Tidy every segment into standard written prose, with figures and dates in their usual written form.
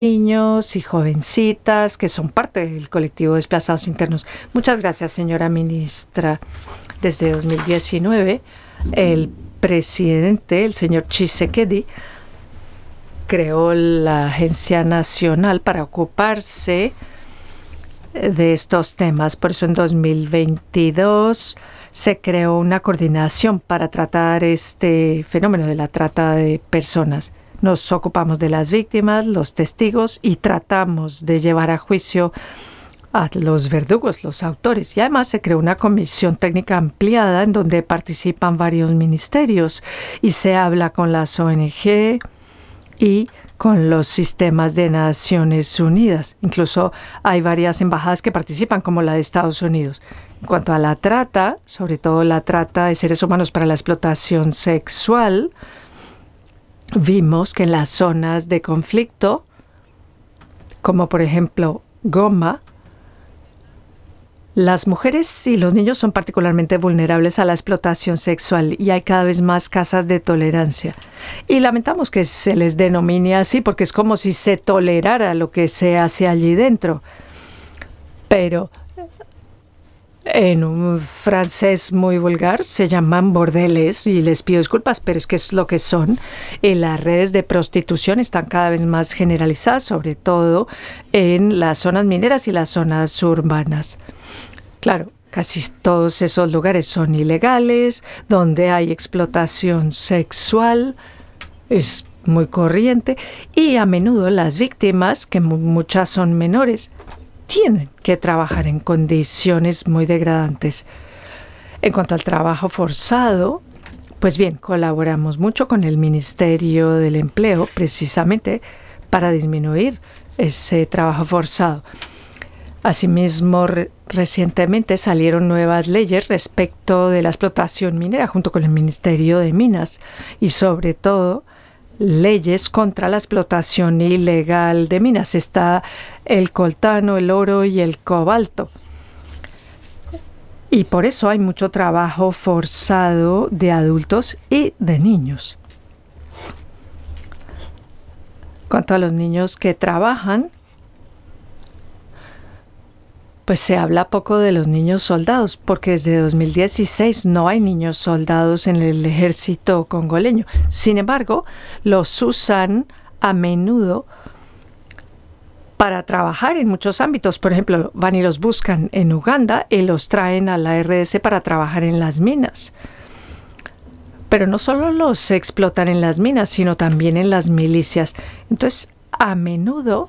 niños y jovencitas que son parte del colectivo de desplazados internos. Muchas gracias, señora ministra. Desde 2019, el presidente, el señor Tshisekedi, creó la Agencia Nacional para ocuparse de estos temas. Por eso en 2022 se creó una coordinación para tratar este fenómeno de la trata de personas. Nos ocupamos de las víctimas, los testigos y tratamos de llevar a juicio a los verdugos, los autores. Y además se creó una comisión técnica ampliada en donde participan varios ministerios y se habla con las ONG y con los sistemas de Naciones Unidas. Incluso hay varias embajadas que participan, como la de Estados Unidos. En cuanto a la trata, sobre todo la trata de seres humanos para la explotación sexual, vimos que en las zonas de conflicto, como por ejemplo Goma, las mujeres y los niños son particularmente vulnerables a la explotación sexual y hay cada vez más casas de tolerancia. Y lamentamos que se les denomine así porque es como si se tolerara lo que se hace allí dentro. Pero en un francés muy vulgar se llaman bordeles y les pido disculpas, pero es que es lo que son. Y las redes de prostitución están cada vez más generalizadas, sobre todo en las zonas mineras y las zonas urbanas. Claro, casi todos esos lugares son ilegales, donde hay explotación sexual, es muy corriente y a menudo las víctimas, que muchas son menores, tienen que trabajar en condiciones muy degradantes. En cuanto al trabajo forzado, pues bien, colaboramos mucho con el Ministerio del Empleo precisamente para disminuir ese trabajo forzado. Asimismo, recientemente salieron nuevas leyes respecto de la explotación minera junto con el Ministerio de Minas y sobre todo leyes contra la explotación ilegal de minas. Está el coltano, el oro y el cobalto. Y por eso hay mucho trabajo forzado de adultos y de niños. Cuanto a los niños que trabajan, pues se habla poco de los niños soldados, porque desde 2016 no hay niños soldados en el ejército congoleño. Sin embargo, los usan a menudo para trabajar en muchos ámbitos. Por ejemplo, van y los buscan en Uganda y los traen a la RDC para trabajar en las minas. Pero no solo los explotan en las minas, sino también en las milicias. Entonces, a menudo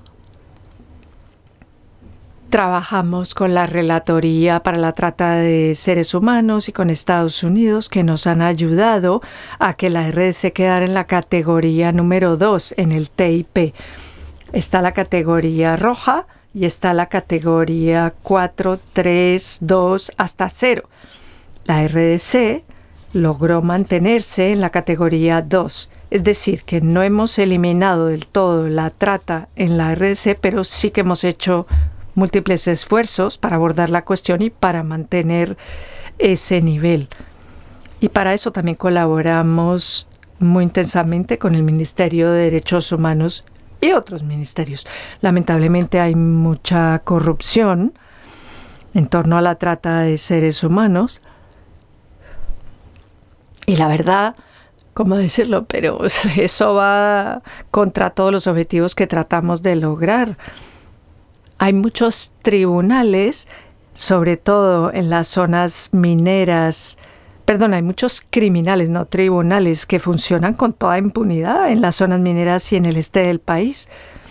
trabajamos con la Relatoría para la Trata de Seres Humanos y con Estados Unidos, que nos han ayudado a que la RDC quedara en la categoría número 2 en el TIP. Está la categoría roja y está la categoría 4, 3, 2 hasta 0. La RDC logró mantenerse en la categoría 2. Es decir, que no hemos eliminado del todo la trata en la RDC, pero sí que hemos hecho múltiples esfuerzos para abordar la cuestión y para mantener ese nivel. Y para eso también colaboramos muy intensamente con el Ministerio de Derechos Humanos y otros ministerios. Lamentablemente hay mucha corrupción en torno a la trata de seres humanos. Y la verdad, ¿cómo decirlo? Pero eso va contra todos los objetivos que tratamos de lograr. Hay muchos tribunales, sobre todo en las zonas mineras. Perdón, hay muchos criminales, no tribunales, que funcionan con toda impunidad en las zonas mineras y en el este del país.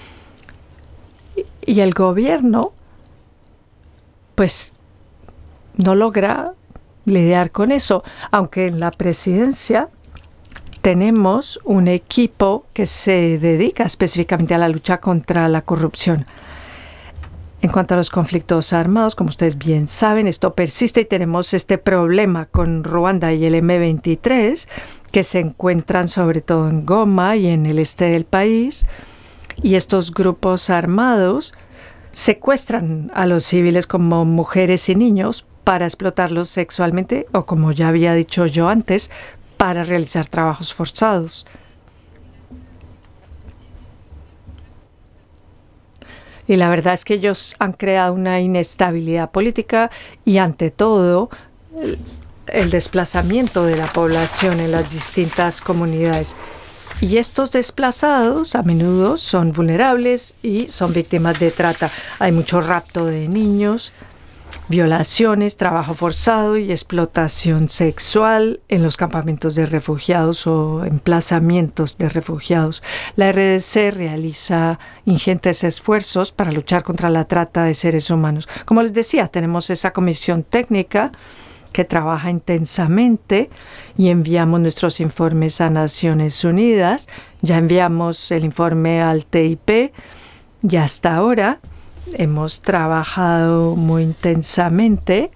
Y el gobierno, pues, no logra lidiar con eso, aunque en la presidencia tenemos un equipo que se dedica específicamente a la lucha contra la corrupción. En cuanto a los conflictos armados, como ustedes bien saben, esto persiste y tenemos este problema con Ruanda y el M23, que se encuentran sobre todo en Goma y en el este del país. Y estos grupos armados secuestran a los civiles como mujeres y niños para explotarlos sexualmente o, como ya había dicho yo antes, para realizar trabajos forzados. Y la verdad es que ellos han creado una inestabilidad política y ante todo el, el desplazamiento de la población en las distintas comunidades. Y estos desplazados a menudo son vulnerables y son víctimas de trata. Hay mucho rapto de niños, violaciones, trabajo forzado y explotación sexual en los campamentos de refugiados o emplazamientos de refugiados. La RDC realiza ingentes esfuerzos para luchar contra la trata de seres humanos. Como les decía, tenemos esa comisión técnica que trabaja intensamente y enviamos nuestros informes a Naciones Unidas. Ya enviamos el informe al TIP y hasta ahora hemos trabajado muy intensamente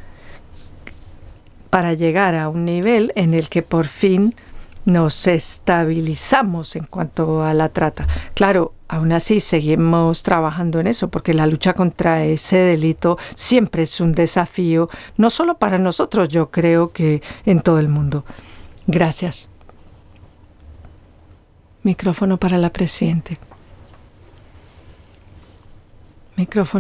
para llegar a un nivel en el que por fin nos estabilizamos en cuanto a la trata. Claro, aún así seguimos trabajando en eso porque la lucha contra ese delito siempre es un desafío, no solo para nosotros, yo creo que en todo el mundo. Gracias. Micrófono para la presidente. Micrófono.